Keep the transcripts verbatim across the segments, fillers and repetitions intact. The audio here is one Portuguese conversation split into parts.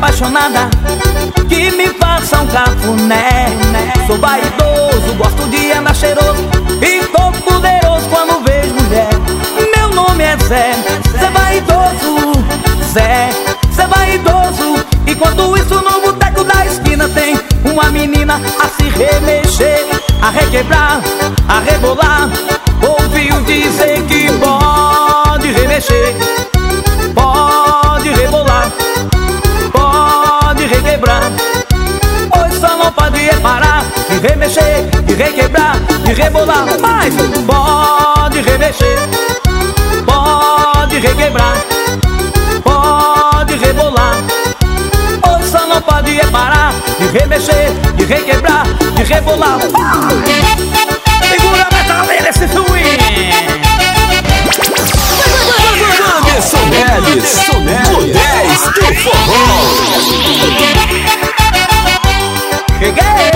apaixonada que me faça um cafuné. Sou vaidoso, gosto de andar cheiroso e tô poderoso quando vejo mulher. Meu nome é Zé, Zé vaidoso, Zé, Zé vaidoso. Enquanto isso no boteco da esquina tem uma menina a se remexer, a requebrar, a rebolar. Ouviu dizer que pode remexer, pode rebolar, pode requebrar. Hoje só não pode é parar de remexer, de requebrar, de rebolar. Mas pode remexer, pode requebrar, pode rebolar. Hoje só não pode é parar de remexer, de requebrar, de rebolar. Segura a metaleira esse swing. Anderson Neves, o dez do forró. Cheguei.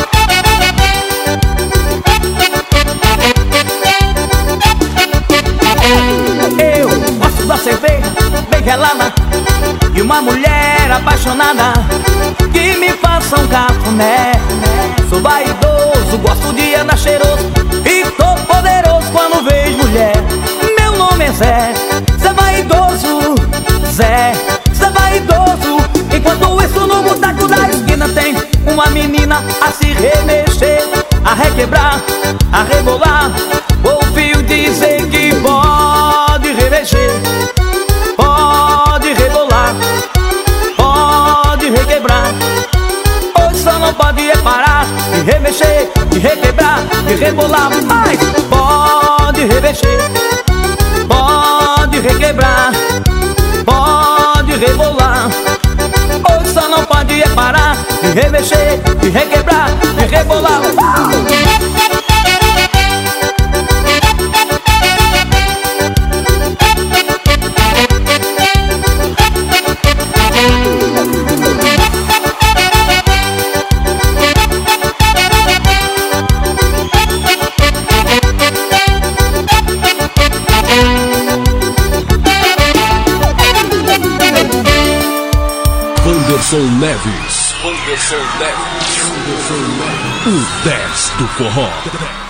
Eu gosto da cerveja bem gelada e uma mulher apaixonada que me faça um cafuné. Sou vaidoso, gosto de andar cheiroso e tô poderoso quando vejo mulher. Meu nome é Zé, Zé vaidoso, Zé, Zé vaidoso. Enquanto isso no boteco da esquina tem uma menina a se remexer, a requebrar, a rebolar. Ouviu dizer que pode remexer, pode rebolar, pode requebrar. Hoje só não pode é parar de remexer, de requebrar, de rebolar. Mas pode remexer, pode requebrar, pode rebolar. Hoje só não pode é parar de remexer, de requebrar, de rebolar. Anderson Neves, Anderson Neves, o dez do forró.